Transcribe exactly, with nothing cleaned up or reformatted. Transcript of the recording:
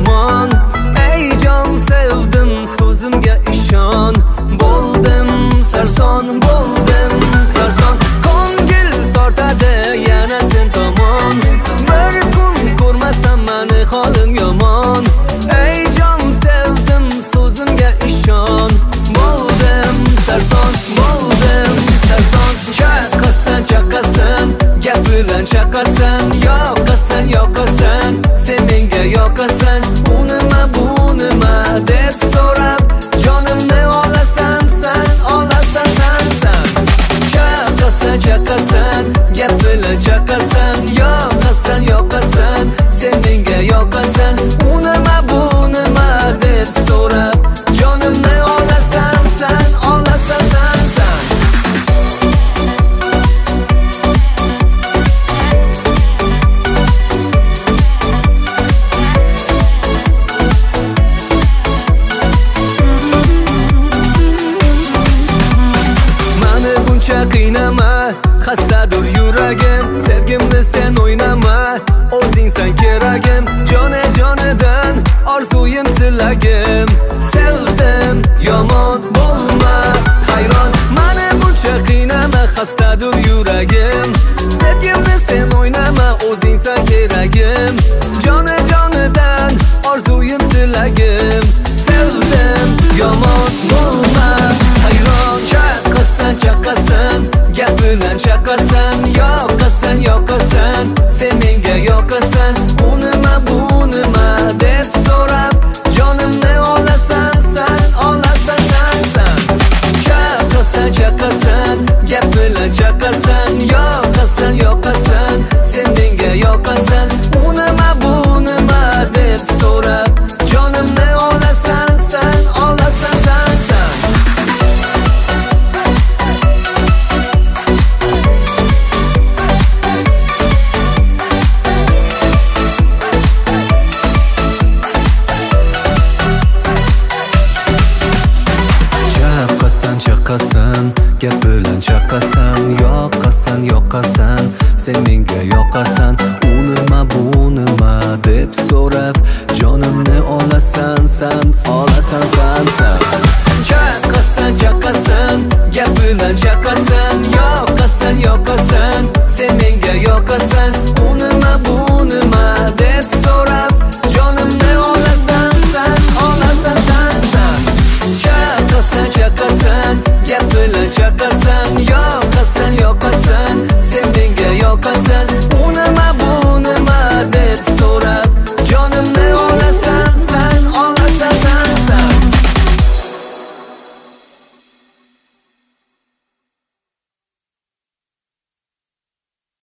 yomon. Ey jon sevdim so'zimga ishon. Bo'ldim sarson, bo'ldim sarson. Ko'ngil tortadi yana sen tomon. Bir kun ko'rmasam meni holim yomon. Ey jon sevdim so'zimga ishon. Bo'ldim sarson, bo'ldim sarson. Chaqasan, chaqasan, gap bilan chaqasan. Yoqasan, yoqasan, sen menga yoqasan. U nima, bu nima deb so'rab jonimni olasan, san olasan, san san. Chaqasan, chaqasan, gap bilan chaqasan. Yoqasan, yoqasan, sen menga yoqasan. U nima, bu nima deb so'rab jonimni olasan, san olasan, san san. Qiynama, xastadur yuragim. Sevgimni sen o'ynama, o'zingsan keragim. Jone jonidan orzuyim tilagim. Sevdim yomon bo'lma hayron. Mani buncha qiynama, xastadur yuragim. Sevgimni sen o'ynama, o'zingsan keragim. Jone jonidan orzuyim tilagim. Sevdim yomon bo'lma hayron. Chaqasan, chaqasan, gap bilan chaqasan. Yoqasan, yoqasan, sen menga yoqasan. U nima, bu nima deb so'rab jonimni olasan, san olasan, san san. Chaqasan, chaqasan, gap bilan chaqasan. Yoqasan, yoqasan, sen menga yoqasan. U nima, bu nima deb so'rab jonimni olasan, san olasan, san san. Chaqasan, gap bilan chaqasan. Yoqasan, yoqasan, sen menga yoqasan. U nima, bu nima deb so'rab jonimni olasan, san olasan, san san. Chaqasan, chaqasan, gap bilan chaqasan.